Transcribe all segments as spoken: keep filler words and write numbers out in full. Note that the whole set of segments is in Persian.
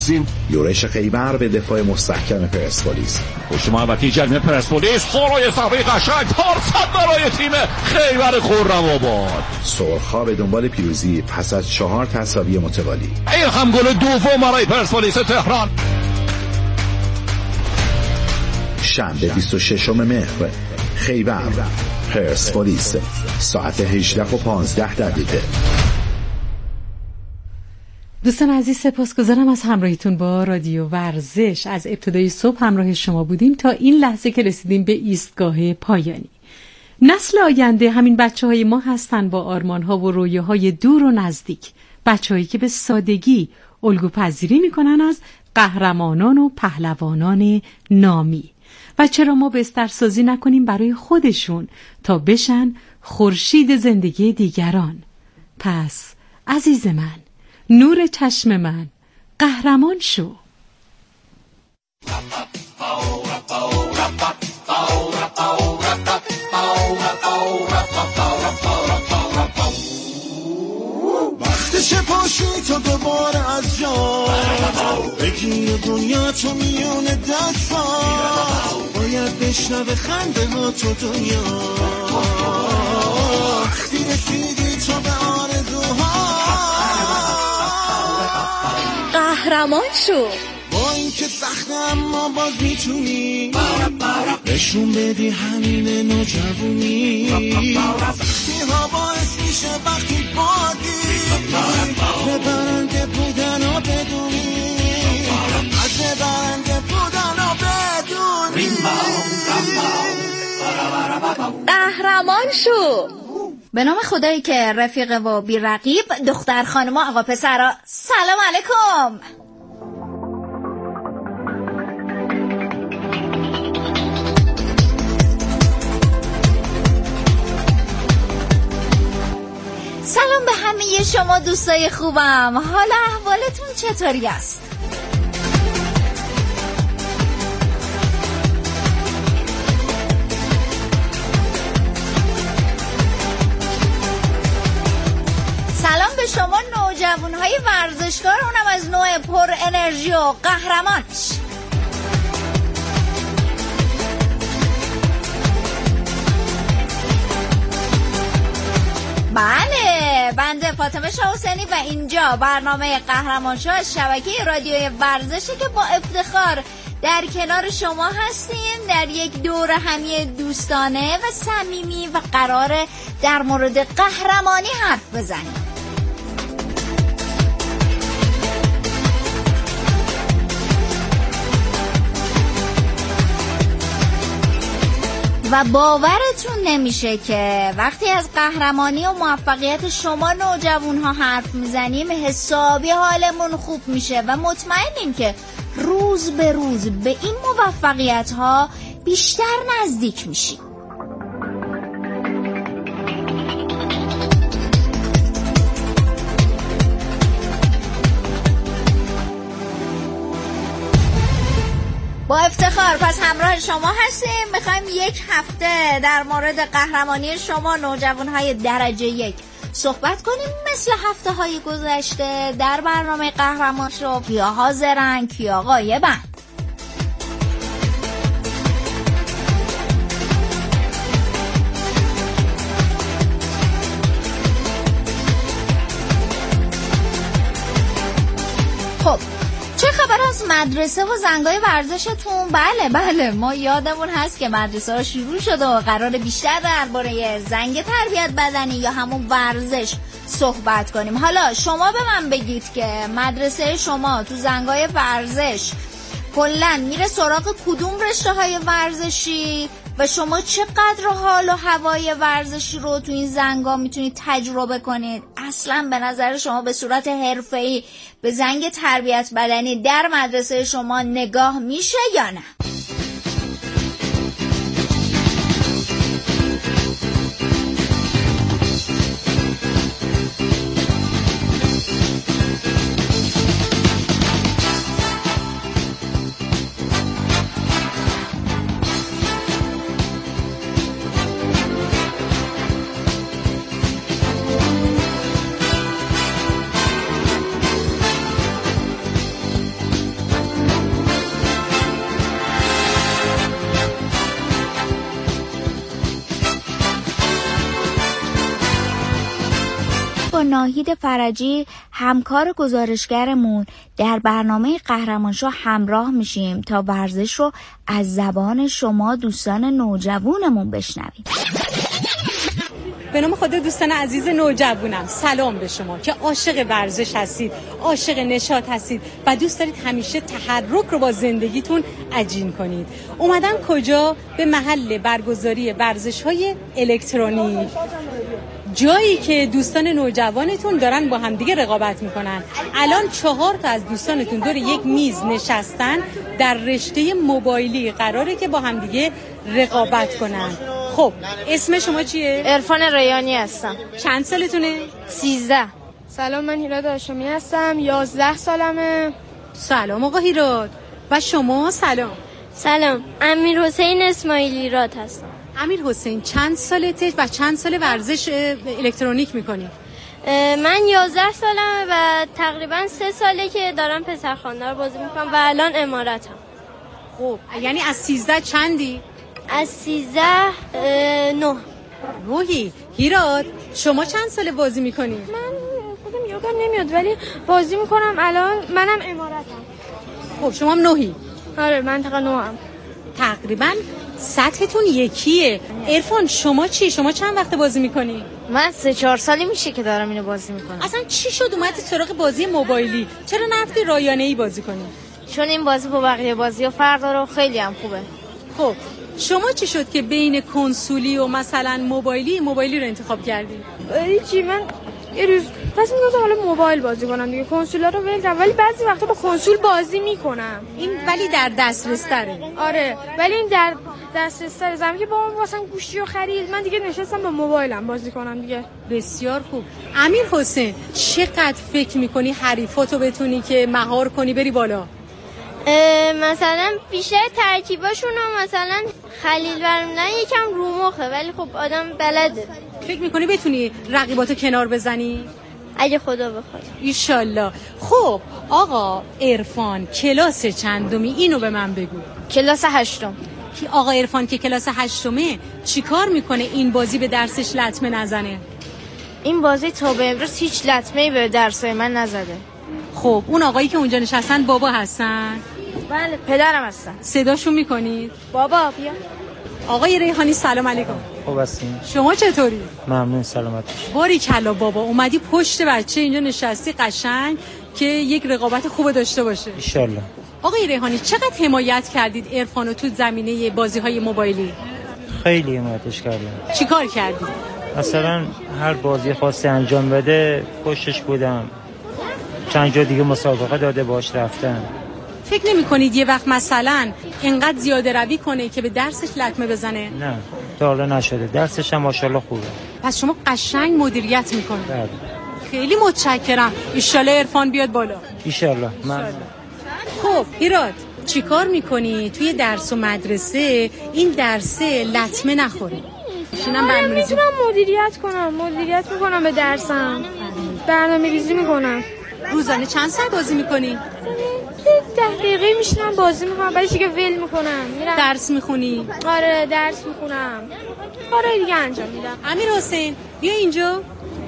یورش خیبر به دفاع مستحکم پرسپولیس. پشت محوطه جریمه پرسپولیس، خورای ضربه قشنگ پارسد برای تیم خیبر خرم‌آباد. سرخ‌ها به دنبال پیروزی پس از چهار تساوی متوالی. این هم گل دوم برای پرسپولیس تهران. شنبه بیست و ششم مهر، خیبر پرسپولیس، ساعت هجده و پانزده دقیقه. دوستان عزیز، سپاسگزارم از همراهیتون با رادیو ورزش. از ابتدای صبح همراه شما بودیم تا این لحظه که رسیدیم به ایستگاه پایانی. نسل آینده همین بچه های ما هستن با آرمان ها و رویاهای دور و نزدیک، بچه هایی که به سادگی الگو پذیری میکنن از قهرمانان و پهلوانان نامی. و چرا ما بسترسازی نکنیم برای خودشون تا بشن خورشید زندگی دیگران؟ پس عزیز من، نور چشم من، قهرمان شو. وقتشه پاشی تا دوباره از جا بگیر دنیا تو میون دستا، باید بشنوه خنده ها تو دنیا، وقتی رسیدی تو به آرزوها. قهرمان شو. با این که سخته اما باز میتونی نشون بدی همین نوجوونی، سختی ها باعث میشه وقتی بادی عزم برنده بودن و بدونی، عزم برنده بودن و بدونی. قهرمان شو. به نام خدایی که رفیق و بی رقیب، دختر خانم و آقا پسرا، سلام علیکم. سلام به همه شما دوستای خوبم، حال احوالتون چطوری است؟ سلام به شما نوجوانهای ورزشکار، اونم از نوع پر انرژی و قهرمانش. بله، بنده فاطمه شاه حسینی و اینجا برنامه قهرمان شو از شبکه رادیوی ورزشی که با افتخار در کنار شما هستیم در یک دور همی دوستانه و صمیمی و قراره در مورد قهرمانی حرف بزنیم. و باورتون نمیشه که وقتی از قهرمانی و موفقیت شما نوجوانها حرف میزنیم حسابی حالمون خوب میشه و مطمئنیم که روز به روز به این موفقیت ها بیشتر نزدیک میشیم. با افتخار پس همراه شما هستیم. میخوایم یک هفته در مورد قهرمانی شما نوجوانهای درجه یک صحبت کنیم، مثل هفته های گذشته در برنامه قهرمان شو. کیا حاضرن، کیا غایبن؟ خب چه خبر از مدرسه و زنگای ورزشتون؟ بله بله ما یادمون هست که مدرسه ها شروع شده و قرار بیشتر درباره زنگ تربیت بدنی یا همون ورزش صحبت کنیم. حالا شما به من بگید که مدرسه شما تو زنگای ورزش کلن میره سراغ کدوم رشته های ورزشی و شما چقدر حال و هوای ورزشی رو تو این زنگا میتونید تجربه کنید؟ اصلا به نظر شما به صورت حرفه‌ای به زنگ تربیت بدنی در مدرسه شما نگاه میشه یا نه؟ ناهید فرجی همکار گزارشگرمون در برنامه قهرمانشو همراه میشیم تا ورزش رو از زبان شما دوستان نوجوانمون بشنویم. به نام خدا دوستان عزیز نوجوانم، سلام به شما که عاشق ورزش هستید، عاشق نشاط هستید و دوست دارید همیشه تحرک رو با زندگیتون عجین کنید. اومدن کجا؟ به محل برگزاری ورزش‌های الکترونیک، جایی که دوستان نوجوانتون دارن با هم دیگه رقابت میکنن. الان چهار تا از دوستانتون دور یک میز نشستن، در رشته موبایلی قراره که با هم دیگه رقابت کنن. خب اسم شما چیه؟ عرفان ریانی هستم. چند سالتونه؟ سیزده. سلام، من هیراد هاشمی هستم. یازده سالمه. سلام آقا هیراد. و شما؟ سلام. سلام، امیر حسین اسماعیلی راد هستم. امیر حسین چند سالته و چند سال ورزش الکترونیک میکنی؟ من یازده سالمه و تقریبا سه ساله که دارم پسرخوانده رو بازی میکنم و الان اماراتم. خب یعنی از سیزده چندی؟ از سیزده نه. روحی. هیراد شما چند سال بازی میکنی؟ من خودم یادم نمیاد ولی بازی میکنم الان. منم اماراتم. خب شما هم نهی؟ آره منطقه نهم. تقریبا سطحتون یکیه. عرفان شما چی؟ شما چند وقت بازی میکنی؟ من سه چهار سالی میشه که دارم اینو بازی میکنم. اصلا چی شد اومدی سراغ بازی موبایلی؟ چرا نرفتی رایانه‌ای بازی کنی؟ چون این بازی با بقیه بازی ها فرق داره و خیلی هم خوبه. خب شما چی شد که بین کنسولی و مثلا موبایلی موبایلی رو انتخاب کردی؟ چی من یه روز پس میگم حالا موبایل بازی کنم دیگه، کنسولا رو ول کردم ولی بعضی وقتا با کنسول بازی میکنم. این ولی در دسترس تره. آره ولی این در دسترس تره. زمانی که با من واسه گوشی رو خرید من دیگه نشستم با موبایلم بازی کنم دیگه. بسیار خوب. امیر حسین چقدر فکر میکنی حریفاتو بتونی که مهار کنی بری بالا؟ مثلا بیشتر ترکیباشون رو مثلا خلیل برمونن یکم رو مخه ولی خب آدم بلده. فکر میکنی بتونی رقیباتو کنار بزنی؟ اگه خدا بخواد ایشالله. خب آقا عرفان کلاس چندمی اینو به من بگو. کلاس هشتم. کی آقا عرفان که کلاس هشتمه چی کار میکنه این بازی به درسش لطمه نزنه؟ این بازی تا به امروز هیچ لطمه‌ای به درسای من نزده. خب اون آقایی که اونجا نشستن بابا هستن؟ بله پدرم هستن. صداشون میکنید؟ بابا بیا. آقای ریحانی سلام علیکم. خوب هستین؟ شما چطوری؟ ممنون سلامت. باریکلا بابا، اومدی پشت بچه اینجا نشستی قشنگ که یک رقابت خوب داشته باشه. ان شاء الله. آقای ریحانی چقدر حمایت کردید عرفانو تو زمینه بازی‌های موبایلی؟ خیلی حمایتش کردم. چیکار کردید؟ مثلا هر بازی خاصی انجام بده پشتش بودم. چند جا دیگه مسابقه داده باش رفتم. فکر نمی کنید یه وقت مثلا اینقدر زیاده روی کنه که به درسش لطمه بزنه؟ نه تا حالا نشده. درسش هم ماشاءالله خوبه. پس شما قشنگ مدیریت میکنید. بله. خیلی متشکرم. ایشاله عرفان بیاد بالا. ایشاله. من خب هیراد چیکار میکنی توی درس و مدرسه این درسه لطمه نخوره؟ من میتونم مدیریت کنم. مدیریت میکنم به درسم. برنامه ریزی میکنم. روزانه چند ساعت بازی میکنی؟ ده دقیقه میشینم بازی میکنم بعدش دیگه ول میکنم میرم. درس میخونی؟ آره درس میخونم. کارهای دیگه انجام میدم. امیر حسین بیا اینجا.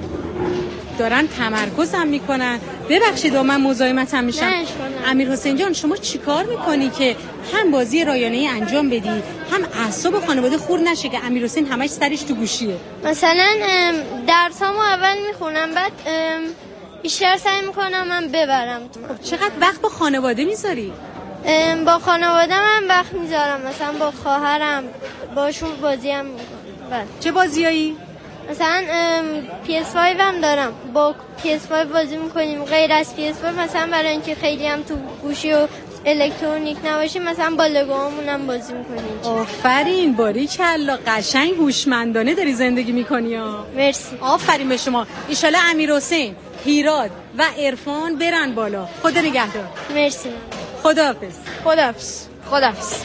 دارن تمرکزم میکنن. ببخشید من مزاحمتم میشم. امیر حسین جان شما چیکار میکنی که هم بازی رایانه‌ای انجام بدی هم اعصاب خانواده خورد نشه که امیر حسین همش سرش تو گوشیه؟ مثلا درسامو اول میخونم بعد بیشتر سعی میکنم من ببرم. خب چقدر وقت با خانواده میذاری؟ با خانواده من وقت میذارم. مثلا با خواهرم باشون بازی هم میکنم. چه بازیایی؟ مثلا پی اس پنج هم دارم. با پی اس پنج بازی میکنیم. غیر از پی اس پنج مثلا برای اینکه خیلی هم تو گوشی و الکترونیک نباشیم مثلا با لگوامون هم بازی میکنیم. آفرین باریکلا قشنگ هوشمندانه داری زندگی میکنی ها. مرسی. آفرین به شما. ان شاءالله امیر حسین، هیراد و عرفان برن بالا. خدا نگهدار. مرسی. خداحافظ. خداحافظ. خداحافظ.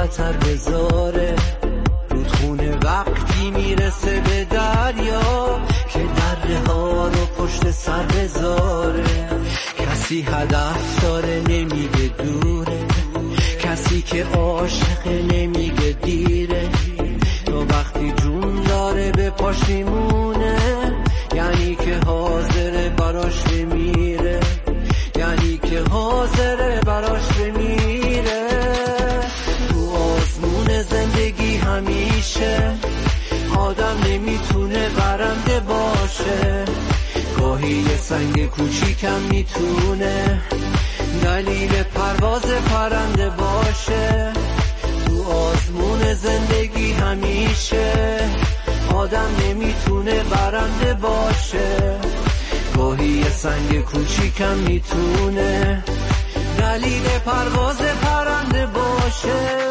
خطر بذاره. رودخونه وقتی میرسه به دریا که دره ها رو پشت سر بذاره. کسی هدف داره نمیگه دوره، کسی که عاشقه نمیگه دیره. تو وقتی جون داره به پاش میمونه، یعنی که حاضره براش بمیره، یعنی که حاضره براش بمیره. تو آزمون زندگی همیشه آدم نمیتونه برنده باشه. گاهی یه سنگ کوچیکم میتونه دلیل پرواز پرنده باشه. تو آزمون زندگی همیشه آدم نمیتونه برنده باشه. گاهی یه سنگ کوچیکم میتونه دلیل پرواز پرنده باشه.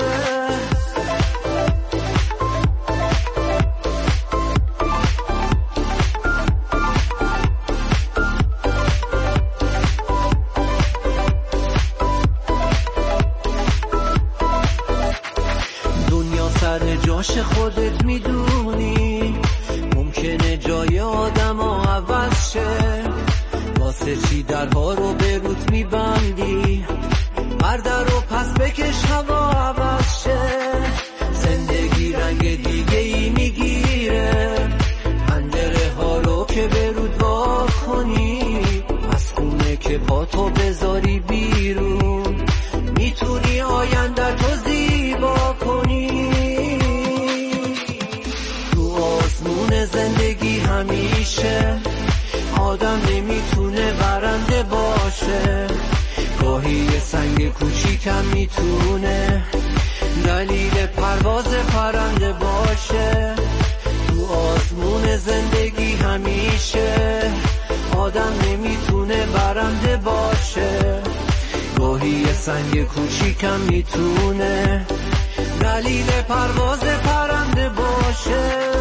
سر جاش خودت میدونی، ممکنه جای آدم ها عوض شه. واسه چی درها رو به روت میبندی؟ مرد رو پس بکش هوا عوض شه. زندگی رنگ دیگه ای میگیره، پنجره ها رو که به رود وا کنی، از خونه که پاتو بذاری بیرون، میتونی آینده تو زیبا کنی. آزمون زندگی همیشه آدم نمیتونه برنده باشه. گاهی یه سنگ کوچیکم میتونه دلیل پرواز پرنده باشه. تو آزمون زندگی همیشه آدم نمیتونه برنده باشه. گاهی یه سنگ کوچیکم میتونه دلیل پرواز پرنده باشه.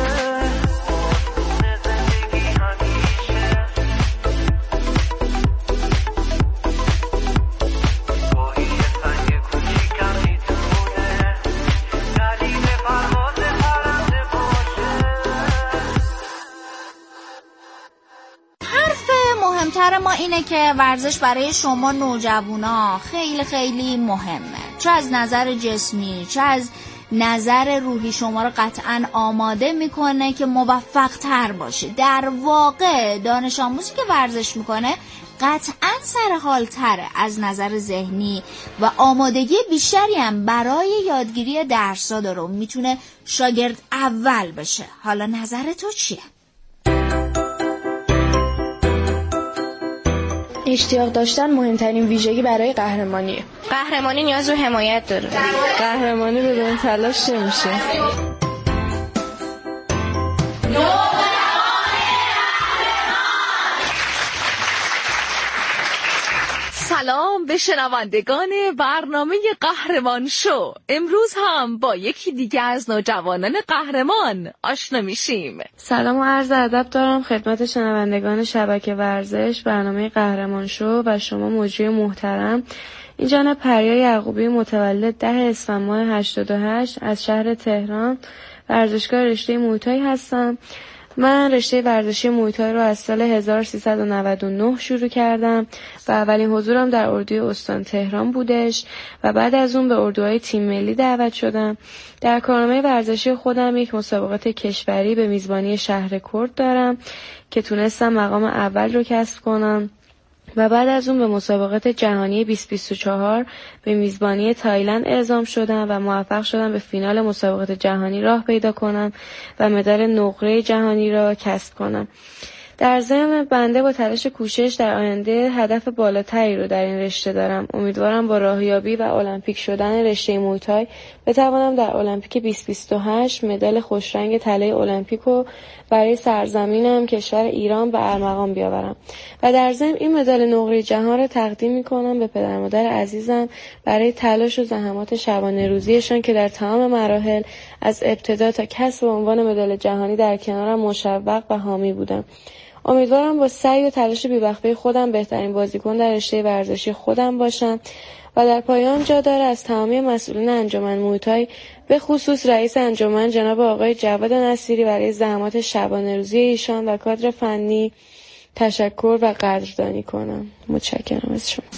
مهمتر ما اینه که ورزش برای شما نوجوانا خیلی خیلی مهمه، چه از نظر جسمی چه از نظر روحی. شما رو قطعاً آماده میکنه که موفق تر باشه. در واقع دانش آموزی که ورزش میکنه قطعاً سر حال تره از نظر ذهنی و آمادگی بیشتری هم برای یادگیری درس‌ها داره، میتونه شاگرد اول بشه. حالا نظر تو چیه؟ اشتیاق داشتن مهمترین ویژگی برای قهرمانیه. قهرمانی نیاز به حمایت داره. قهرمانی بدون تلاش نمیشه. سلام به شنوندگان برنامه قهرمان شو. امروز هم با یکی دیگه از نوجوانان قهرمان آشنا میشیم. سلام و عرض ادب دارم خدمت شنوندگان شبکه ورزش برنامه قهرمان شو و شما مجری محترم. این جانب پریا یعقوبی متولد ده اسفند ماه هشتاد و هشت از شهر تهران، ورزشکار رشته موی‌تای هستم. من رشته ورزشی موی‌تای رو از سال هزار و سیصد و نود و نه شروع کردم و اولین حضورم در اردوی استان تهران بودش و بعد از اون به اردوهای تیم ملی دعوت شدم. در کارنامه ورزشی خودم یک مسابقات کشوری به میزبانی شهر کرد دارم که تونستم مقام اول رو کسب کنم و بعد از اون به مسابقات جهانی بیست بیست و چهار به میزبانی تایلند اعزام شدم و موفق شدم به فینال مسابقات جهانی راه پیدا کنم و مدال نقره جهانی را کسب کنم. در ضمن بنده با تلاش کوشش در آینده هدف بالاتری رو در این رشته دارم. امیدوارم با راهیابی و المپیک شدن رشته موی‌تای بتوانم در المپیک بیست بیست و هشت مدال خوشرنگ طلای المپیک رو برای سرزمینم کشور ایران به ارمغان بیاورم و در ضمن این مدال نقره جهان رو تقدیم می‌کنم به پدر مادر عزیزم برای تلاش و زحمات شبانه روزیشان که در تمام مراحل از ابتدا تا کسب عنوان مدال جهانی در کنارم مشوق و حامی بودم. امیدوارم با سعی و تلاش بی‌وقفه خودم بهترین بازیکن در رشته ورزشی خودم باشم و در پایان جا داره از تمامی مسئولین انجمن محیط‌های به خصوص رئیس انجمن جناب آقای جواد نصیری برای زحمات شبانه روزی ایشان و کادر فنی تشکر و قدردانی کنم. متشکرم از شما.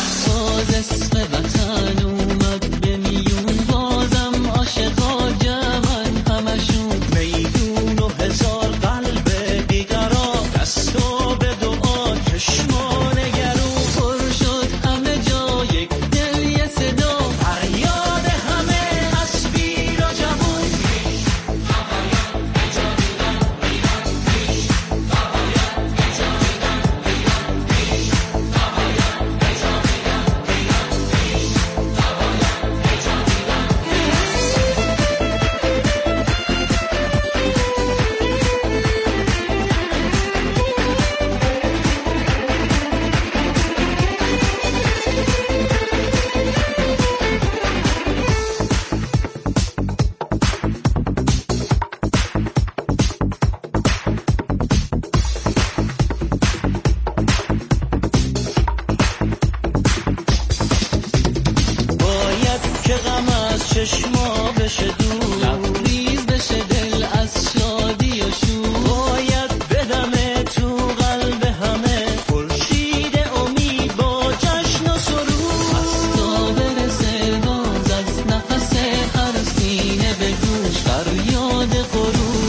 چشما بشه دور لبریز بشه دل از شادی و شور باید بدمه تو قلب همه خورشید امید با جشن و سرور از تا برسه باز از نفس هر سینه به گوش فریاد غرور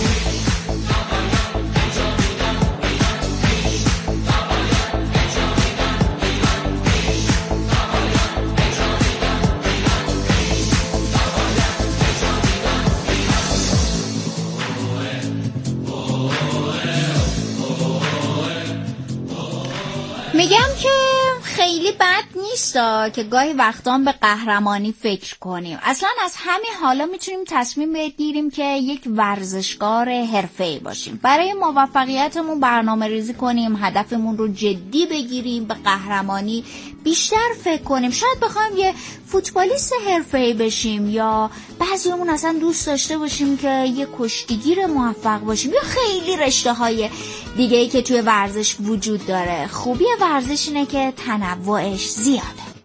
میگم که خیلی بد نیستا که گاهی وقتا به قهرمانی فکر کنیم. اصلا از همین حالا میتونیم تصمیم بگیریم که یک ورزشکار حرفه‌ای باشیم. برای موفقیتمون برنامه ریزی کنیم، هدفمون رو جدی بگیریم، به قهرمانی بیشتر فکر کنیم. شاید بخوایم یه فوتبالیست حرفه‌ای بشیم، یا بعضیمون اصلا دوست داشته باشیم که یه کشتیگیر موفق باشیم، یا خیلی رشته‌های دیگه‌ای که توی ورزش وجود داره. خوبی ورزش اینه که تنوعش زیاده.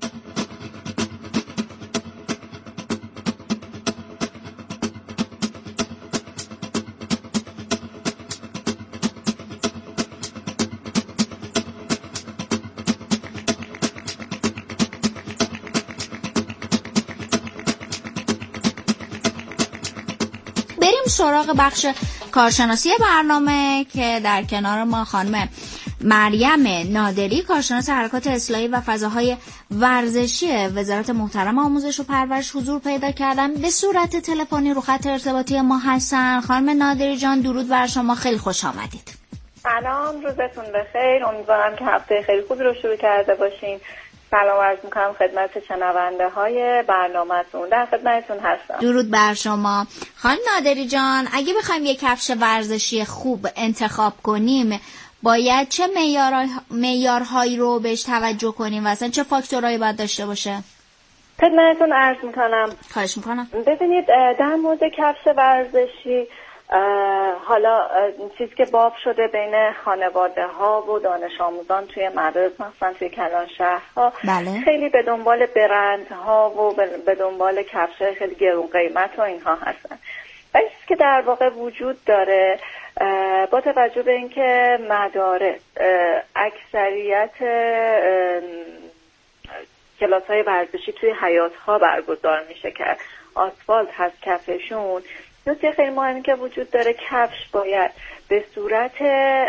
بریم سراغ بخش کارشناسی برنامه که در کنار ما خانم مریم نادری، کارشناس حرکات اصلاحی و فضاهای ورزشی وزارت محترم آموزش و پرورش حضور پیدا کردن. به صورت تلفنی رو خط ارتباطی ما هستن. خانم نادری جان، درود بر شما، خیلی خوش آمدید. سلام، روزتون بخیر. امیدوارم که هفته خیلی خوبی رو شروع کرده باشین. سلام عرض میکنم خدمت شنونده های برنامه‌تون. در خدمتتون هستم. درود بر شما. خانم نادری جان، اگه بخوایم یک کفش ورزشی خوب انتخاب کنیم، باید چه معیارهای معیارهایی رو بهش توجه کنیم و اصلا چه فاکتورهایی باید داشته باشه؟ خدمتتون عرض میکنم. خواهش میکنم. ببینید، در مورد کفش ورزشی حالا چیزی که باب شده بین خانواده ها و دانش آموزان توی مدارس، مثلا توی کلان شهرها، بله. خیلی به دنبال برند ها و به دنبال کفش خیلی گرون قیمت و اینها هستن. و چیزی که در واقع وجود داره، با توجه به اینکه مدارس اکثریت کلاس های ورزشی توی حیاط ها برگزار میشه که آسفالت هست کفشون، نکته خیلی مهمی که وجود داره، کفش باید به صورت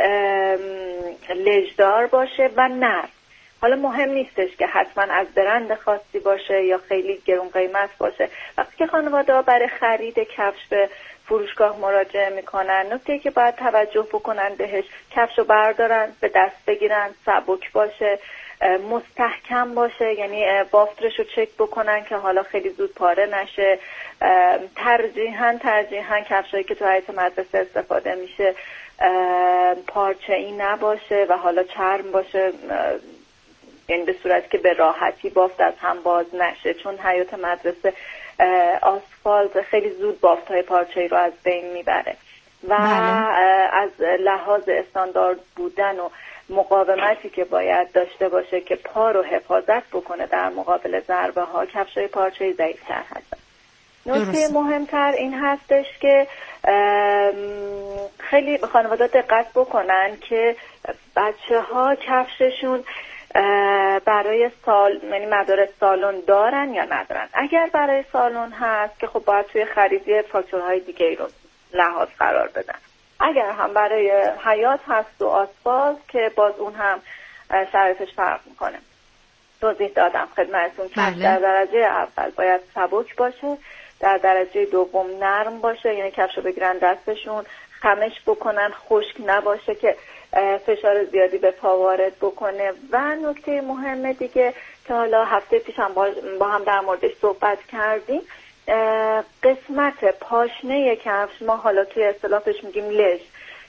لژدار باشه و نرم. حالا مهم نیستش که حتما از برند خاصی باشه یا خیلی گرون قیمت باشه. وقتی که خانواده‌ها برای خرید کفش به فروشگاه مراجعه میکنن، نکته که باید توجه بکنن بهش، کفشو بردارن، به دست بگیرن، سبک باشه، مستحکم باشه، یعنی بافترشو چک بکنن که حالا خیلی زود پاره نشه. ترجیحاً ترجیحاً کفشایی که تو حیاط مدرسه استفاده میشه پارچه‌ای نباشه و حالا چرم باشه، یعنی به صورتی که به راحتی بافت از هم باز نشه، چون حیاط مدرسه آسفالت خیلی زود بافت‌های پارچه‌ای رو از بین میبره و بله. از لحاظ استاندارد بودن و مقاومتی که باید داشته باشه که پا رو حفاظت بکنه در مقابل ضربه ها، کفشای پارچه‌ای ضعیف‌تر هستن. نکته مهمتر این هستش که خیلی خانواده دقت بکنن که بچه ها کفششون برای سال یعنی مدارس سالن دارن یا ندارن. اگر برای سالن هست که خب باید توی خریدی فاکتورهای دیگه ای رو لحاظ قرار بدن. اگر هم برای حیات هست و آسفالت که باز اون هم شرایطش فرق میکنه. توضیح دادم خدمتتون که در درجه اول باید سبک باشه، در درجه دوم نرم باشه، یعنی کفشو بگیرن دستشون، خمش بکنن، خشک نباشه که فشار زیادی به پا وارد بکنه. و نکته مهم دیگه که حالا هفته پیش هم با هم در موردش صحبت کردیم، قسمت پاشنه کفش، ما حالا توی اصطلاحش میگیم لژ،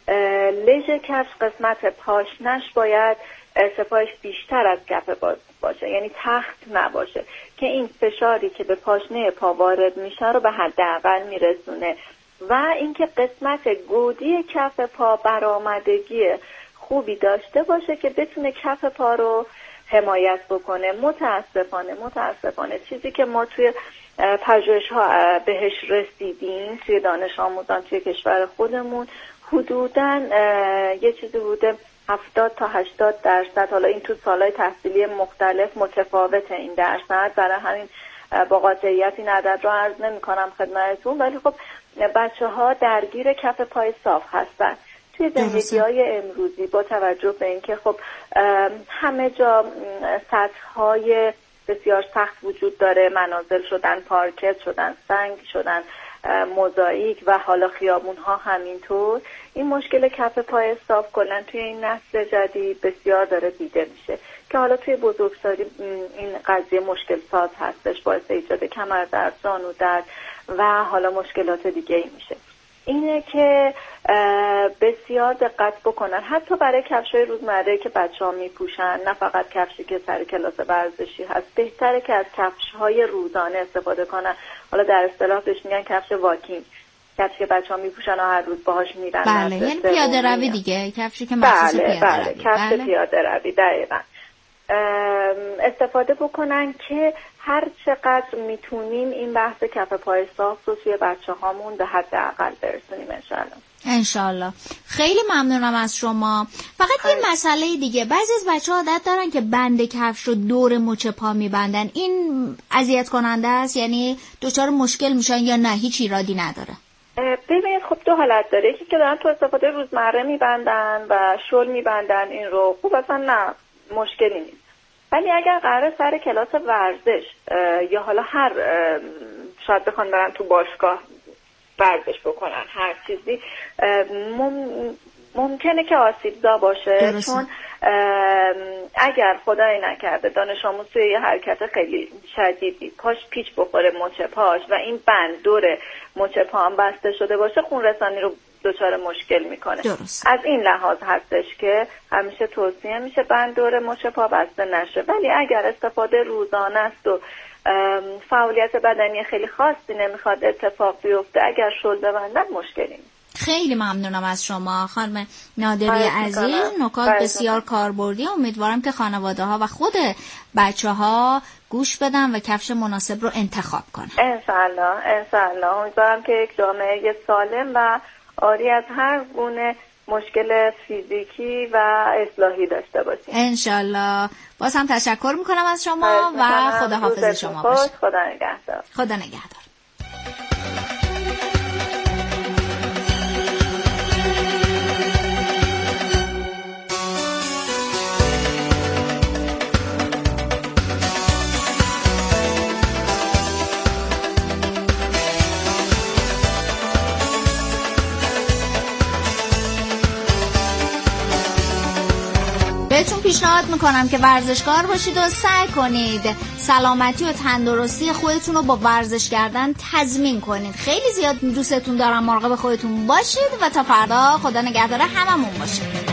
لژ کفش قسمت پاشنش باید ارتفاعش بیشتر از کف باشه، یعنی تخت نباشه که این فشاری که به پاشنه پا وارد میشه رو به حداقل میرسونه. و اینکه قسمت گودی کف پا برآمدگی خوبی داشته باشه که بتونه کف پا رو حمایت بکنه. متاسفانه متاسفانه چیزی که ما توی پژوهش ها بهش رسیدیم توی دانش آموزان توی کشور خودمون، حدوداً یه چیزی بوده هفتاد تا هشتاد درصد، حالا این تو سالهای تحصیلی مختلف متفاوته این درصد، برای همین با قاطعیت این عدد رو عرض نمی کنم خدمتتون، ولی خب بچه ها درگیر کف پای صاف هستن توی زندگی های امروزی با توجه به اینکه خب همه جا سطح های بسیار سخت وجود داره، منازل شدن پارکت شدن، سنگ شدن، موزاییک و حالا خیابون ها همینطور. این مشکل کف پای صاف کلا توی این نسل جدید بسیار داره دیده میشه که حالا توی بزرگسالی این قضیه مشکل ساز هستش، باعث ایجاد کمردرد، زانو درد و حالا مشکلات دیگه ای میشه. اینه که بسیار دقت بکنن حتی برای کفشای روزمره که بچه‌ها میپوشن، نه فقط کفشی که سر کلاس ورزشی هست، بهتره که از کفش‌های روزانه استفاده کنن. حالا در اصطلاح بهش میگن کفش واکینگ، کفشی که بچه‌ها میپوشن و هر روز باهاش میرن. بله، یعنی پیاده روی دیگه، کفشی که مخصوص بله، پیاده بله، روی. کفش بله. پیاده روی دقیقاً استفاده بکنن که هر چقدر میتونیم این بحث کف پای صاف رو توی بچه هامون به حداقل برسونیم انشالله. انشالله. خیلی ممنونم از شما. فقط یه مسئله دیگه، بعضی از بچه ها عادت دارن که بند کفش رو دور مچ پا میبندن، این اذیت کننده است؟ یعنی دچار مشکل میشن یا نه هیچ ایرادی نداره؟ ببینید خب دو حالت داره، یکی که دارن تو استفاده روزمره میبندن و شل میبندن، این رو خوب اصلا نه مشکلی نیست. ولی اگر قرار سر کلاس ورزش یا حالا هر شاید بخوان برن تو باشگاه ورزش بکنن هر چیزی، مم ممکنه که آسیبزا باشه. درسته. چون اگر خدای نکرده دانش آموز توی یه حرکت خیلی شدیدی پاش پیچ بخوره مچ پاش و این بند دور مچ پا هم بسته شده باشه، خون رسانی رو دچار مشکل میکنه. درست. از این لحاظ هستش که همیشه توصیه میشه بند دور مچ پا بسته نشه. ولی اگر استفاده روزانه است و فعالیت بدنی خیلی خاصی نمیخواد اتفاق بیفته، اگر شل ببندن مشکلی نیست. خیلی ممنونم از شما خانم نادری عزیز، نکات بسیار کاربردی. امیدوارم که خانواده ها و خود بچه ها گوش بدن و کفش مناسب رو انتخاب کنن. انشالله انشالله. امیدوارم که یک جامعه سالم و آری از هر گونه مشکل فیزیکی و اصلاحی داشته باشیم. انشالله. باز هم تشکر میکنم از شما و خداحافظ شما باشه. خدا نگهدار. خدا نگهدار. بهتون پیشنهاد میکنم که ورزشکار باشید و سعی کنید سلامتی و تندرستی خودتون رو با ورزش کردن تضمین کنید. خیلی زیاد دوستتون دارم، مراقب خودتون باشید و تا فردا خدا نگهدار هممون باشید.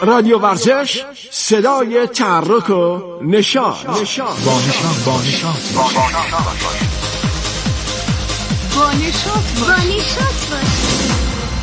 رادیو ورزش، صدای تحرک و نشاط. با نشاط با نشاط با نشاط با نشاط باش.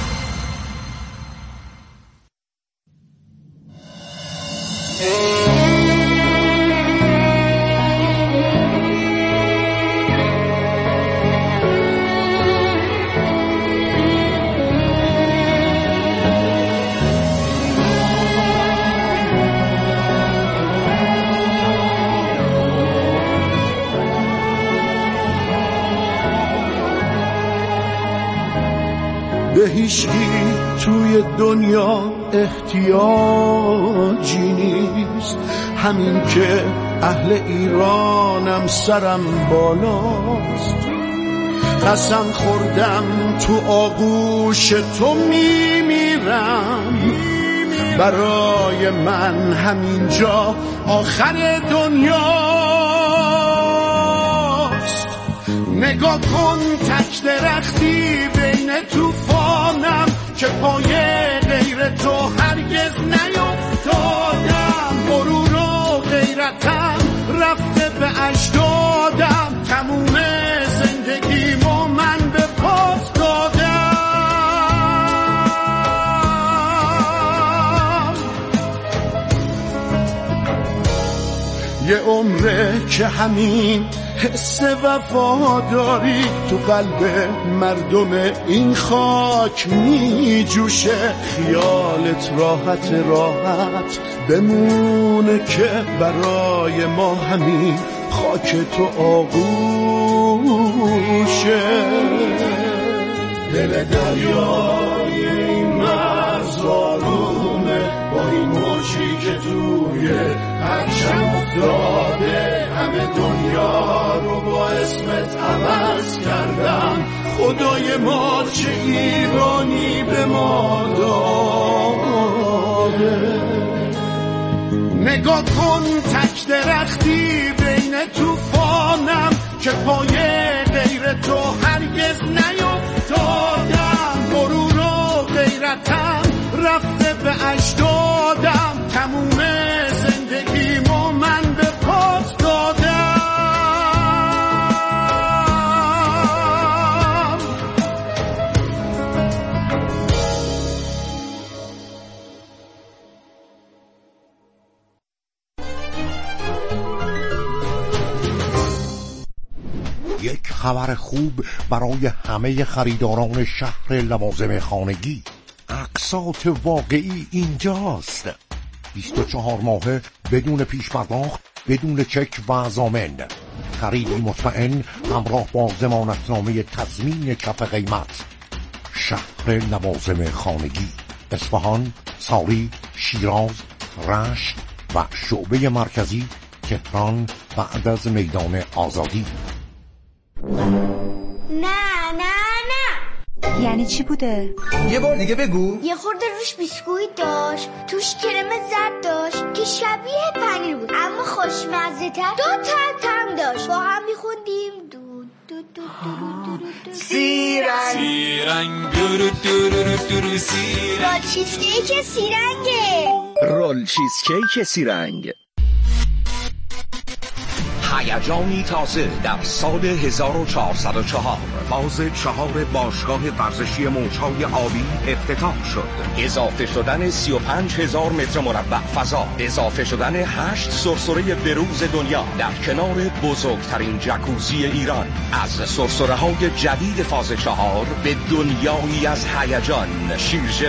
به هیچکی توی دنیا احتیاجی نیست، همین که اهل ایرانم سرم بالاست. قسم خوردم تو آغوش تو میمیرم، برای من همینجا آخر دنیاست. نگاه کن تک درختی بین توفانم که پای غیر تو هرگز نیفتادم. غرور و غیرتم رفته به اجدادم، تموم زندگیمو من به پاس دادم. یه عمره که همین حس وفاداری تو قلب مردم این خاک می جوشه. خیالت راحت راحت بمونه که برای ما همین خاک تو آغوشه. دل دریای این مرز آرومه، با این موجی که توی پرچم افتاده. همه دنیا رو با اسمت عوض کردم، خدای ما چه ایرانی به ما داده. نگاه کن تک درختی بین توفانم که پای غیر تو هرگز نیفتادم. غرور و غیرتم رفته به اجدادم، تموم زندگیمو من به پاس دادم. یک خبر خوب برای همه خریداران شهر لوازم خانگی. اقساط واقعی اینجاست. بیست و چهار ماهه بدون پیش پرداخت، بدون چک و ضامن. خریدی مطمئن همراه با ضمانتنامه تضمین کف قیمت. شهر لوازم خانگی، اصفهان، ساری، شیراز، رشت و شعبه مرکزی تهران بعد از میدان آزادی. نه نه نه. یعنی چی بوده؟ یه بار دیگه بگو. یه خورده روش بیسکویت داشت، توش کرم زرد داشت که شبیه پنیر بود اما خوشمزه تر. دو تا هم داشت، با هم میخوندیم دو دو دو دو دو سیرنگ سیرنگ دورو دورو دورو سیرنگ. رول چیزکیک سیرنگه. رول چیزکیک سیرنگ. هیجانی تازه در سال هزار و چهارصد و چهار فاز چهار باشگاه ورزشی موج‌های آبی افتتاح شد. اضافه شدن سی و پنج هزار متر مربع فضا، اضافه شدن هشت سرسره بروز دنیا در کنار بزرگترین جکوزی ایران. از سرسره‌های جدید فاز چهار به دنیایی از هیجان، شیرجه